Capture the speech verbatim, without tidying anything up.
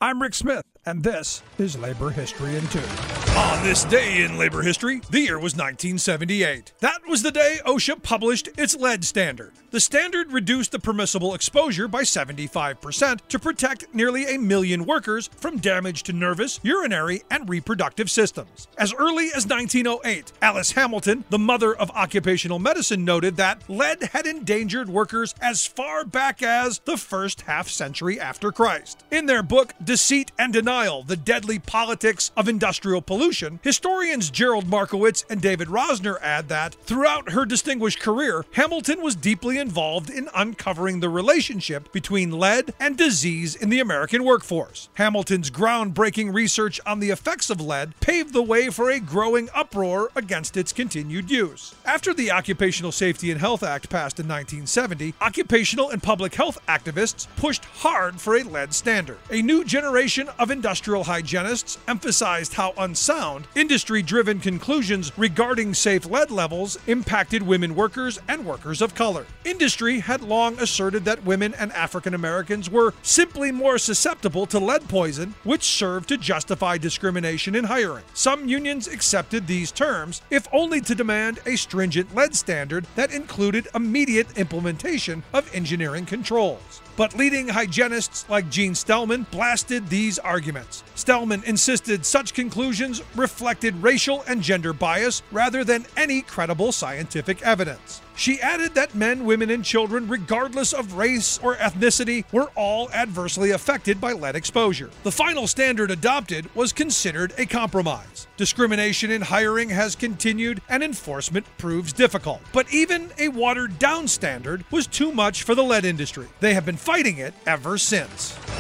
I'm Rick Smith, and this is Labor History in Two. On this day in labor history, the year was nineteen seventy-eight. That was the day OSHA published its lead standard. The standard reduced the permissible exposure by seventy-five percent to protect nearly a million workers from damage to nervous, urinary, and reproductive systems. As early as nineteen oh eight, Alice Hamilton, the mother of occupational medicine, noted that lead had endangered workers as far back as the first half century after Christ. In their book, Deceit and Denial, The Deadly Politics of Industrial Pollution, historians Gerald Markowitz and David Rosner add that throughout her distinguished career, Hamilton was deeply involved in uncovering the relationship between lead and disease in the American workforce. Hamilton's groundbreaking research on the effects of lead paved the way for a growing uproar against its continued use. After the Occupational Safety and Health Act passed in nineteen seventy, occupational and public health activists pushed hard for a lead standard. A new generation of industrial hygienists emphasized how unsound, industry-driven conclusions regarding safe lead levels impacted women workers and workers of color. Industry had long asserted that women and African Americans were simply more susceptible to lead poison, which served to justify discrimination in hiring. Some unions accepted these terms, if only to demand a stringent lead standard that included immediate implementation of engineering controls. But leading hygienists like Gene Stellman blasted these arguments. Stellman insisted such conclusions reflected racial and gender bias rather than any credible scientific evidence. She added that men, women, and children, regardless of race or ethnicity, were all adversely affected by lead exposure. The final standard adopted was considered a compromise. Discrimination in hiring has continued and enforcement proves difficult. But even a watered-down standard was too much for the lead industry. They have been fighting it ever since.